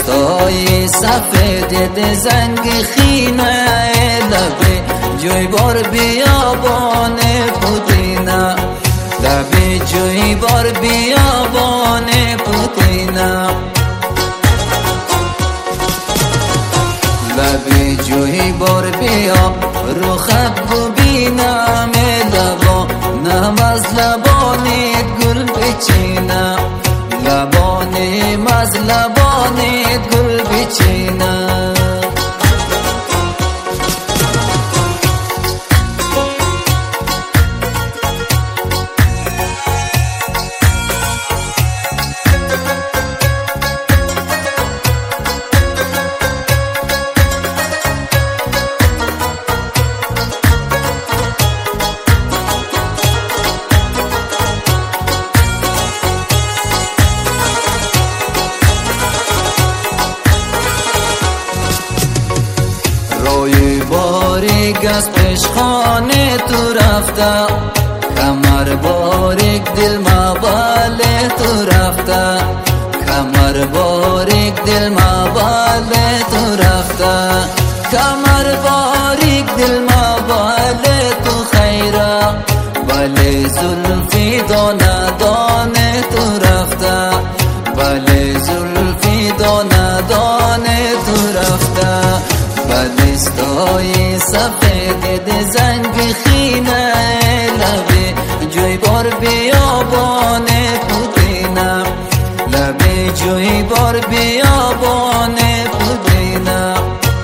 دستای سفید زنگ خینه لبه جوی بار بیابان پوتینا لبه جوی بار بیابان پوتینا لبه جوی بار بیا رو خب بینم لبا نماز لبانت گل بچینا لبانم از لبانت گل بچینا روی باریک از پشخانه تو رفته کمر باریک دل مباله تو رفته کمر باریک دل مباله تو رفته کمر باریک دل مباله تو خیره بله زلفی دانه دانه تو رفته بله زلفی دانه دانه تو رفته دستای سفید زنگ خینه لبه جوی بار بیابان پوتینا لبه جوی بار بیابان پوتینا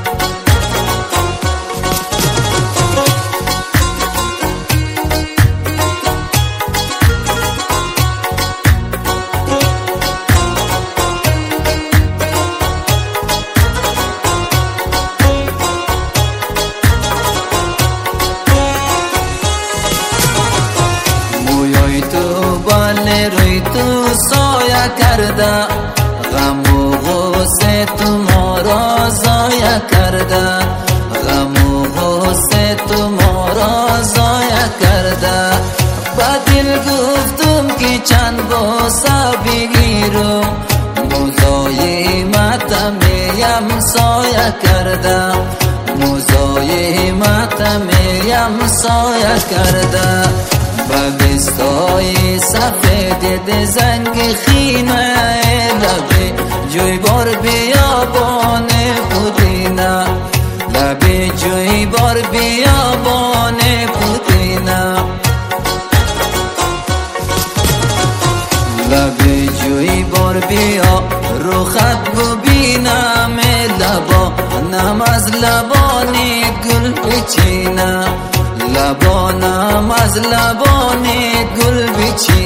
روی تو سایه کرده غم و غصه تو ما را ضایع کرده غم و غصه تو ما را ضایع کرده با دل گفتم که چند بوسه بگیرم مزایمت میم سایه کرده مزایمت میم سایه کرده دستای سفید زنگ خینه لبه جوی بار بیابان پوتینا لبه جوی بار بیابان پوتینا لبه جوی بار بیا رو خط ببینم لبا نماز لبانی گل بچینا لبانم از لبانت گل بچینا